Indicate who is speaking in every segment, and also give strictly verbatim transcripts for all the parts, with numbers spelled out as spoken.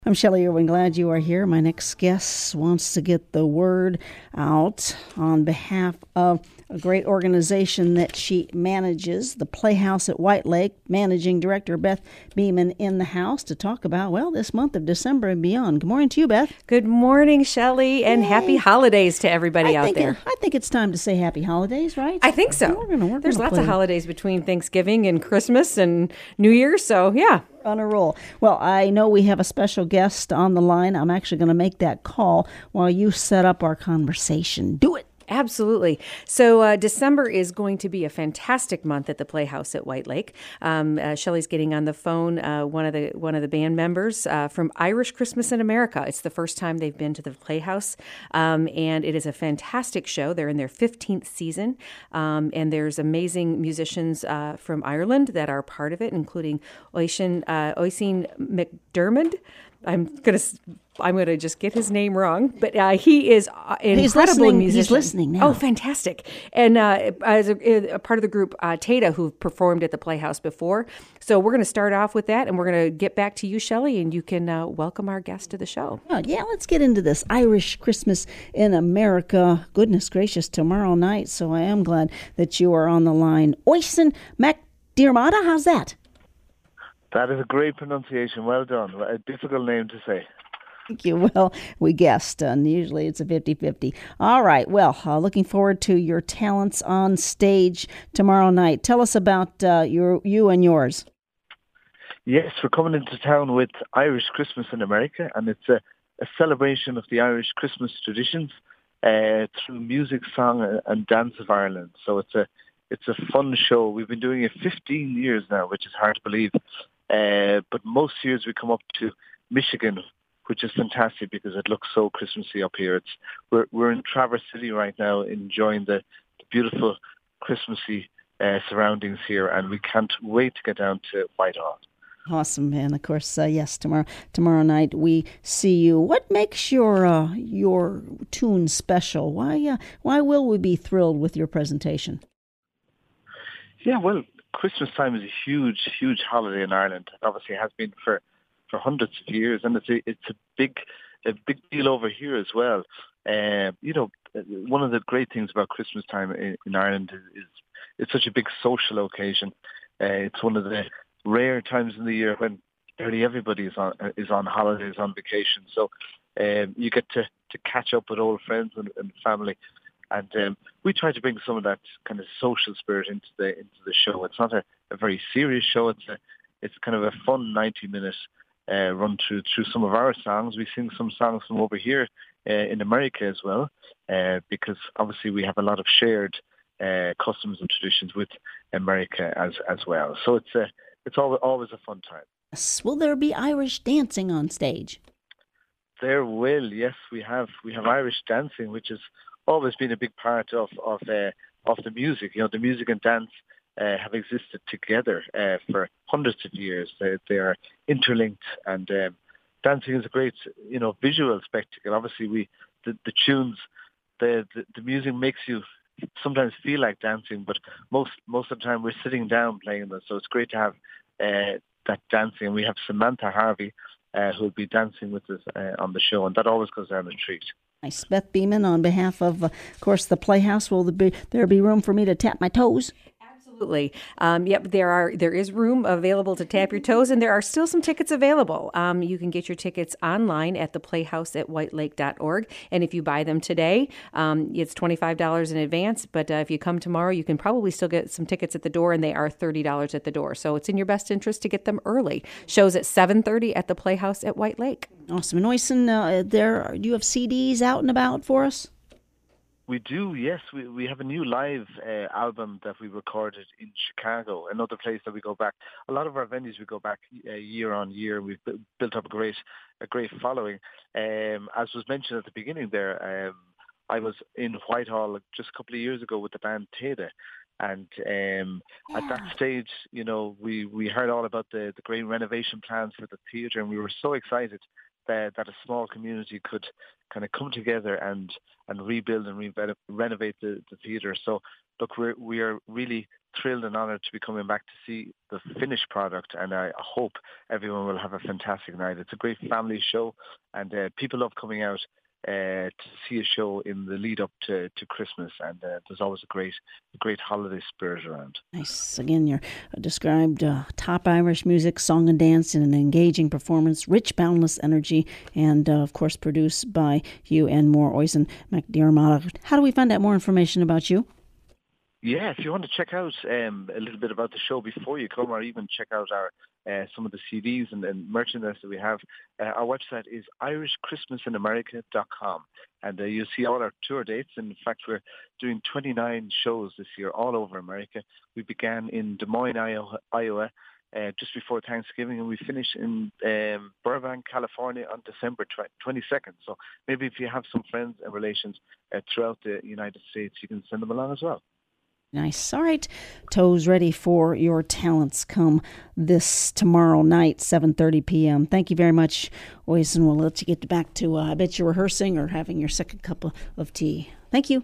Speaker 1: I'm Shelley Irwin. Glad you are here. My next guest wants to get the word out on behalf of a great organization that she manages, the Playhouse at White Lake. Managing Director Beth Beeman in the house to talk about, well, this month of December and beyond. Good morning to you, Beth.
Speaker 2: Good morning, Shelley, and
Speaker 1: Yay.
Speaker 2: Happy holidays to everybody
Speaker 1: I
Speaker 2: out
Speaker 1: think
Speaker 2: there.
Speaker 1: It, I think it's time to say happy holidays, right?
Speaker 2: I think so.
Speaker 1: We're gonna, we're
Speaker 2: There's
Speaker 1: gonna
Speaker 2: lots
Speaker 1: play.
Speaker 2: of holidays between Thanksgiving and Christmas and New Year's, so yeah.
Speaker 1: On a roll. Well, I know we have a special guest on the line. I'm actually going to make that call while you set up our conversation. Do it.
Speaker 2: Absolutely. So uh, December is going to be a fantastic month at the Playhouse at White Lake. Um, uh, Shelley's getting on the phone. Uh, one of the one of the band members uh, from Irish Christmas in America. It's the first time they've been to the Playhouse, um, and it is a fantastic show. They're in their fifteenth season, um, and there's amazing musicians uh, from Ireland that are part of it, including Oisin uh, Oisin McDermott. I'm gonna I'm gonna just get his name wrong, but uh, he is an
Speaker 1: He's
Speaker 2: incredible
Speaker 1: listening.
Speaker 2: musician.
Speaker 1: He's listening now.
Speaker 2: Oh, fantastic! And uh, as a, a part of the group, uh, Tata, who performed at the Playhouse before. So we're going to start off with that, and we're going to get back to you, Shelley, and you can uh, welcome our guest to the show.
Speaker 1: Oh, yeah, let's get into this Irish Christmas in America. Goodness gracious, tomorrow night. So I am glad that you are on the line. Oisin McDermott, how's that?
Speaker 3: That is a great pronunciation. Well done. A difficult name to say.
Speaker 1: Thank you. Well, we guessed, and usually it's a fifty-fifty. All right. Well, uh, looking forward to your talents on stage tomorrow night. Tell us about uh, your you and yours.
Speaker 3: Yes, we're coming into town with Irish Christmas in America, and it's a, a celebration of the Irish Christmas traditions uh, through music, song, and dance of Ireland. So it's a it's a fun show. We've been doing it fifteen years now, which is hard to believe. Uh, but most years we come up to Michigan, which is fantastic because it looks so Christmassy up here. It's we're we're in Traverse City right now, enjoying the, the beautiful Christmassy uh, surroundings here, and we can't wait to get down to Whitehall.
Speaker 1: Awesome, and of course, uh, yes, tomorrow tomorrow night we see you. What makes your uh, your tune special? Why uh, why will we be thrilled with your presentation?
Speaker 3: Yeah, well, Christmas time is a huge, huge holiday in Ireland. It obviously has been for, for hundreds of years, and it's a it's a big a big deal over here as well. Uh, you know, one of the great things about Christmas time in, in Ireland is, is it's such a big social occasion. Uh, it's one of the rare times in the year when nearly everybody is on is on holidays, on vacation. So um, you get to, to catch up with old friends and, and family. And um, we try to bring some of that kind of social spirit into the into the show. It's not a, a very serious show. It's a it's kind of a fun ninety minute uh, run through through some of our songs. We sing some songs from over here uh, in America as well, uh, because obviously we have a lot of shared uh, customs and traditions with America as as well. So it's a it's always always a fun time.
Speaker 1: Will there be Irish dancing on stage?
Speaker 3: There will. Yes, we have we have Irish dancing, which is always been a big part of of uh, of the music. You know, the music and dance uh, have existed together uh, for hundreds of years. They, they are interlinked, and um, dancing is a great, you know, visual spectacle. Obviously, we the, the tunes, the, the the music makes you sometimes feel like dancing, but most most of the time we're sitting down playing them. So it's great to have uh, that dancing. And we have Samantha Harvey, uh, who will be dancing with us uh, on the show, and that always goes down a treat.
Speaker 1: Nice. Beth Beeman, on behalf of, uh, of course, the Playhouse, will there be, there be room for me to tap my toes?
Speaker 2: Absolutely. Um, yep, there are there is room available to tap your toes, and there are still some tickets available. Um, you can get your tickets online at the playhouse at white lake dot org, and if you buy them today, um, it's twenty-five dollars in advance, but uh, if you come tomorrow, you can probably still get some tickets at the door, and they are thirty dollars at the door. So it's in your best interest to get them early. Shows at seven thirty at the Playhouse at White Lake.
Speaker 1: Awesome. And Oisin, uh, there, do you have C Ds out and about for us?
Speaker 3: We do, yes. We we have a new live uh, album that we recorded in Chicago, another place that we go back. A lot of our venues we go back uh, year on year. We've bu- built up a great a great following. Um, as was mentioned at the beginning there, um, I was in Whitehall just a couple of years ago with the band Tata. And um, yeah. At that stage, you know, we, we heard all about the, the great renovation plans for the theatre, and we were so excited that, that a small community could kind of come together and, and rebuild and re- renovate the, the theatre. So, look, we're, we are really thrilled and honored to be coming back to see the finished product, and I hope everyone will have a fantastic night. It's a great family show, and uh, people love coming out uh, to see a show in the lead up to, to Christmas, and uh, there's always a great a great holiday spirit around.
Speaker 1: Nice. Again, you're described uh, top Irish music, song and dance in an engaging performance, rich, boundless energy, and uh, of course produced by you and more Oisin McDiarmid. How do we find out more information about you?
Speaker 3: Yeah, if you want to check out um, a little bit about the show before you come, or even check out our uh, some of the C Ds and, and merchandise that we have, uh, our website is irish christmas in america dot com, and uh, you'll see all our tour dates. In fact, we're doing twenty-nine shows this year all over America. We began in Des Moines, Iowa, Iowa uh, just before Thanksgiving, and we finish in um, Burbank, California on December twenty-second. So maybe if you have some friends and relations uh, throughout the United States, you can send them along as well.
Speaker 1: Nice. All right. Toes ready for your talents come this tomorrow night, seven thirty p.m. Thank you very much, Oisin. We'll let you get back to, uh, I bet you're rehearsing or having your second cup of tea. Thank you.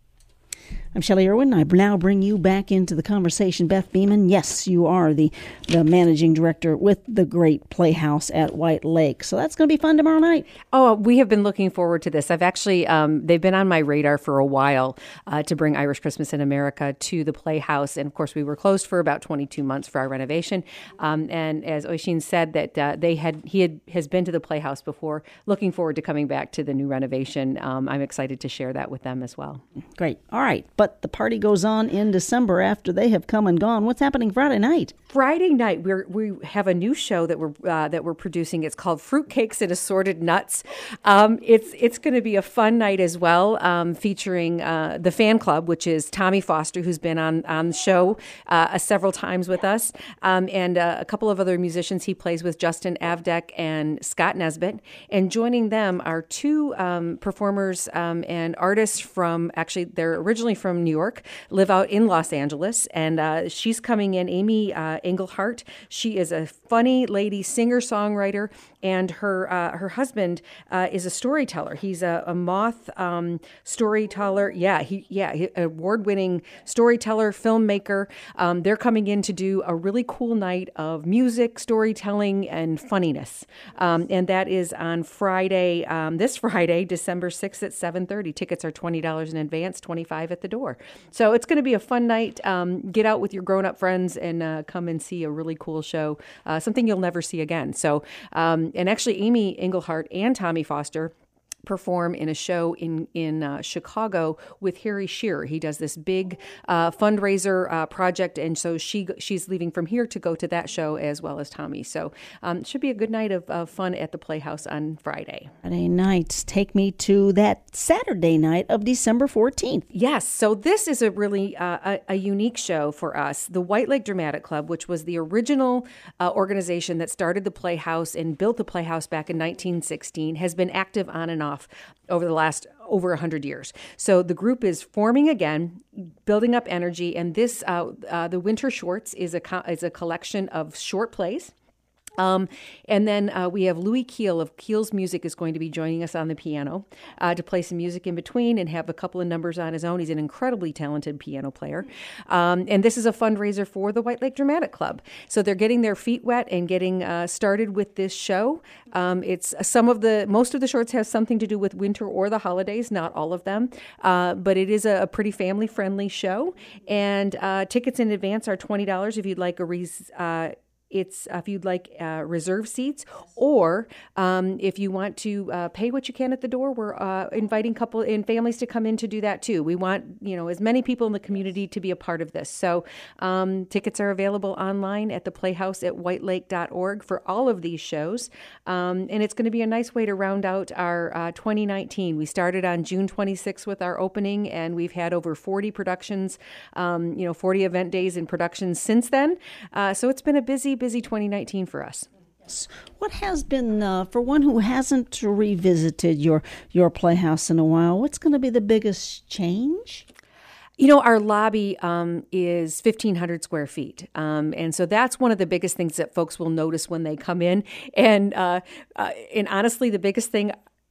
Speaker 1: I'm Shelley Irwin. I now bring you back into the conversation. Beth Beeman, yes, you are the, the managing director with the Great Playhouse at White Lake. So that's going to be fun tomorrow night.
Speaker 2: Oh, we have been looking forward to this. I've actually, um, they've been on my radar for a while uh, to bring Irish Christmas in America to the Playhouse. And of course, we were closed for about twenty-two months for our renovation. Um, and as Oisin said, that uh, they had, he had, has been to the Playhouse before, looking forward to coming back to the new renovation. Um, I'm excited to share that with them as well.
Speaker 1: Great. All right. But the party goes on in December after they have come and gone. What's happening Friday night?
Speaker 2: Friday night, we we have a new show that we're uh, that we're producing. It's called Fruitcakes and Assorted Nuts. Um, it's it's going to be a fun night as well, um, featuring uh, the fan club, which is Tommy Foster, who's been on on the show uh, several times with us, um, and uh, a couple of other musicians he plays with, Justin Avdek and Scott Nesbitt. And joining them are two um, performers um, and artists from, actually, they're originally from New York, live out in Los Angeles, and uh, she's coming in, Amy uh, Englehart. She is a funny lady, singer-songwriter, and her uh, her husband uh, is a storyteller. He's a, a Moth um, storyteller. Yeah, he yeah, he, award-winning storyteller, filmmaker. Um, they're coming in to do a really cool night of music, storytelling, and funniness, um, and that is on Friday, um, this Friday, December sixth at seven thirty. Tickets are twenty dollars in advance, twenty-five dollars at the door. So it's going to be a fun night. Um, get out with your grown-up friends and uh, come and see a really cool show, uh, something you'll never see again. So, um, and actually, Amy Englehart and Tommy Foster perform in a show in in uh, Chicago with Harry Shearer. He does this big uh, fundraiser uh, project, and so she she's leaving from here to go to that show as well as Tommy. So um, it should be a good night of uh, fun at the Playhouse on Friday.
Speaker 1: Friday night. Take me to that Saturday night of December fourteenth.
Speaker 2: Yes. So this is a really uh, a, a unique show for us. The White Lake Dramatic Club, which was the original uh, organization that started the Playhouse and built the Playhouse back in nineteen sixteen, has been active on and off over the last over one hundred years. So the group is forming again, building up energy, and this, uh, uh, the Winter Shorts is a, co- is a collection of short plays. Um, and then uh, we have Louis Keel of Keel's Music is going to be joining us on the piano uh, to play some music in between and have a couple of numbers on his own. He's an incredibly talented piano player. Um, and this is a fundraiser for the White Lake Dramatic Club. So they're getting their feet wet and getting uh, started with this show. Um, it's some of the, most of the shorts have something to do with winter or the holidays, not all of them. Uh, but it is a, a pretty family-friendly show. And uh, tickets in advance are twenty dollars if you'd like a res- uh, It's uh, if you'd like uh, reserve seats, or um, if you want to uh, pay what you can at the door, we're uh, inviting couple and families to come in to do that too. We want, you know, as many people in the community to be a part of this. So um, tickets are available online at the Playhouse at white lake dot org for all of these shows, um, and it's going to be a nice way to round out our uh, twenty nineteen. We started on June twenty-sixth with our opening, and we've had over forty productions, um, you know, forty event days in productions since then. Uh, so it's been a busy. busy twenty nineteen for us.
Speaker 1: What has been, uh, for one who hasn't revisited your your Playhouse in a while, what's going to be the biggest change?
Speaker 2: You know, our lobby um, is fifteen hundred square feet. Um, and so that's one of the biggest things that folks will notice when they come in. And, uh, uh, and honestly, the biggest thing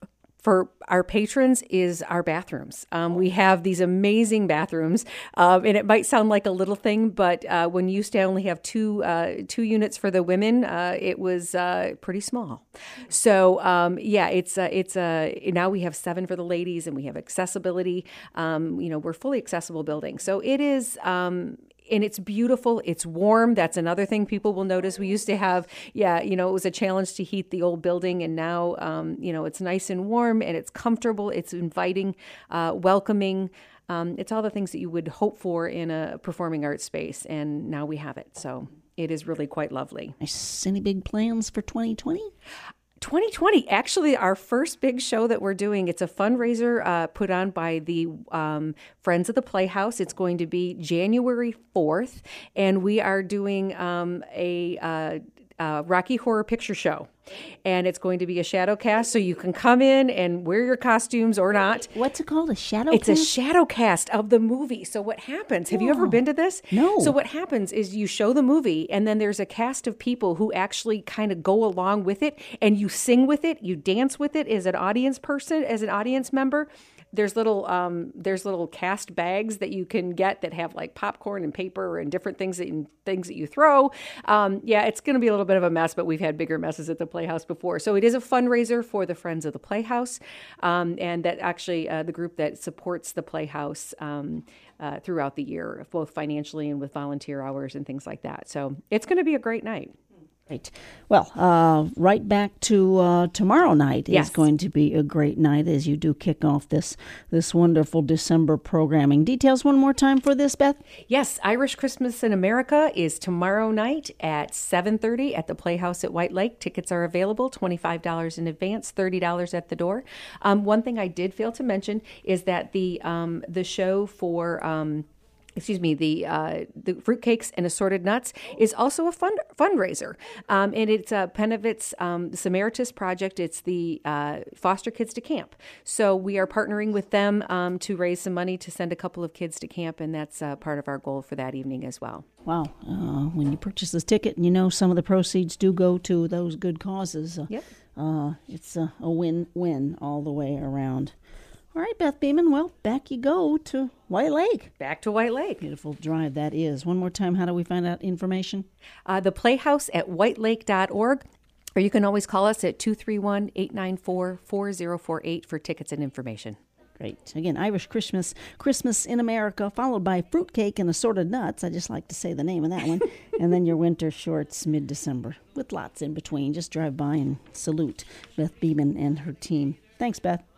Speaker 2: for our patrons is our bathrooms. Um, we have these amazing bathrooms, um, and it might sound like a little thing, but uh, when you used to only have two uh, two units for the women, uh, it was uh, pretty small. So um, yeah, it's uh, it's uh, now we have seven for the ladies, and we have accessibility. Um, you know, we're fully accessible building, so it is. Um, And it's beautiful. It's warm. That's another thing people will notice. We used to have, yeah, you know, it was a challenge to heat the old building, and now, um, you know, it's nice and warm, and it's comfortable. It's inviting, uh, welcoming. Um, it's all the things that you would hope for in a performing arts space, and now we have it. So it is really quite lovely.
Speaker 1: Nice. Any big plans for twenty twenty?
Speaker 2: twenty twenty, actually, our first big show that we're doing, it's a fundraiser uh, put on by the um, Friends of the Playhouse. It's going to be January fourth, and we are doing um, a uh, uh, Rocky Horror Picture Show. And it's going to be a shadow cast, so you can come in and wear your costumes or not.
Speaker 1: What's it called? A shadow
Speaker 2: it's
Speaker 1: cast?
Speaker 2: It's a shadow cast of the movie. So what happens? Have oh. you ever been to this?
Speaker 1: No.
Speaker 2: So what happens is you show the movie, and then there's a cast of people who actually kind of go along with it, and you sing with it, you dance with it as an audience person, as an audience member. There's little um, there's little cast bags that you can get that have like popcorn and paper and different things that you, things that you throw. Um, yeah, it's going to be a little bit of a mess, but we've had bigger messes at the Playhouse before. So it is a fundraiser for the Friends of the Playhouse, um, and that actually uh, the group that supports the Playhouse um, uh, throughout the year, both financially and with volunteer hours and things like that. So it's going to be a great night.
Speaker 1: Right. Well, uh, right back to uh, tomorrow night
Speaker 2: yes.
Speaker 1: is going to be a great night as you do kick off this this wonderful December programming. Details one more time for this, Beth?
Speaker 2: Yes, Irish Christmas in America is tomorrow night at seven thirty at the Playhouse at White Lake. Tickets are available, twenty-five dollars in advance, thirty dollars at the door. Um, one thing I did fail to mention is that the um, the show for... Um, excuse me, the uh, the fruitcakes and assorted nuts is also a fund fundraiser. Um, and it's a Penavit's um, Samaritas project. It's the uh, Foster Kids to Camp. So we are partnering with them um, to raise some money to send a couple of kids to camp, and that's uh, part of our goal for that evening as well.
Speaker 1: Wow. Uh, when you purchase this ticket, and you know some of the proceeds do go to those good causes. Uh,
Speaker 2: yep.
Speaker 1: Uh, it's a, a win-win all the way around. All right, Beth Beeman, well, back you go to White Lake.
Speaker 2: Back to White Lake.
Speaker 1: Beautiful drive that is. One more time, how do we find out information?
Speaker 2: Uh, the Playhouse at white lake dot org, or you can always call us at two three one, eight nine four, four zero four eight for tickets and information.
Speaker 1: Great. Again, Irish Christmas, Christmas in America, followed by fruitcake and assorted nuts. I just like to say the name of that one. And then your winter shorts mid-December with lots in between. Just drive by and salute Beth Beeman and her team. Thanks, Beth.